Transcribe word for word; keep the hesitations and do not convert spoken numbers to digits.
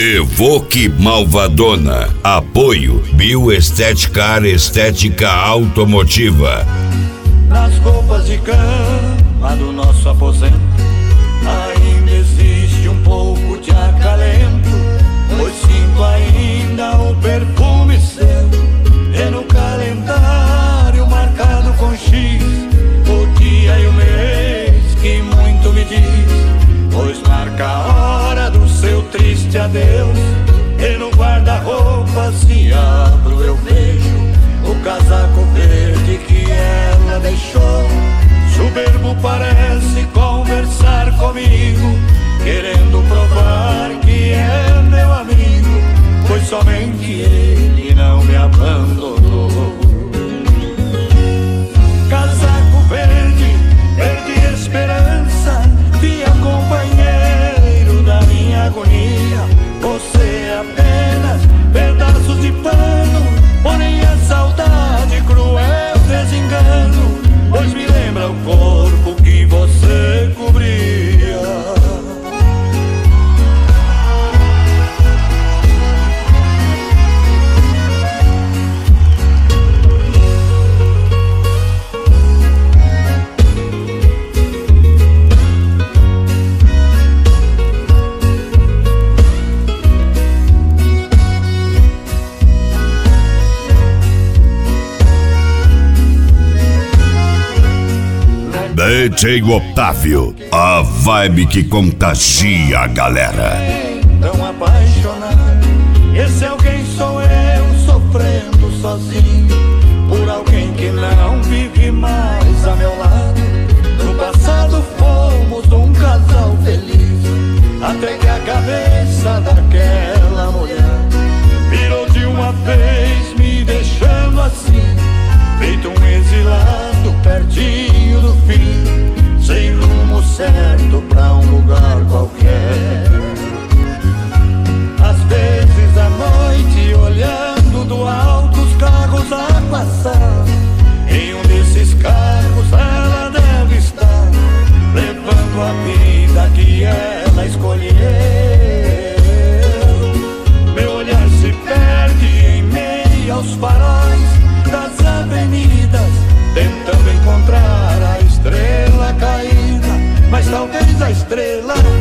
Evoque Malvadona. Apoio Bioestética Estética Automotiva. Nas roupas de cama do nosso aposento ainda existe um pouco de acalento, pois sinto ainda o perfume seu. E no calendário marcado com X, o dia e o mês que muito me diz, pois marca a hora do seu triste adeus. E no guarda-roupa se abro eu vejo o casaco verde que ela deixou. Soberbo parece conversar comigo, querendo provar que é meu amigo, pois somente ele não me abandonou. Casaco verde, perdi esperança, via companheiro da minha agonia. Você é apenas pedaços de pano, porém a saudade cruel desengano, pois me lembra o corpo que você cobria. D J Otávio, a vibe que contagia a galera. Tão apaixonado, esse alguém sou eu, sofrendo sozinho por alguém que não vive mais a meu lado. No passado fomos um casal feliz, até que a cabeça daquela mulher virou de uma vez, me deixando assim, feito um exilado pertinho do fim, sem rumo certo pra um lugar qualquer. Às vezes à noite, olhando do alto os carros a passar, em um desses carros ela deve estar, levando a vida que ela escolheu. Meu olhar se perde em meio aos faróis das avenidas, tentando encontrar a estrela caída, mas talvez a estrela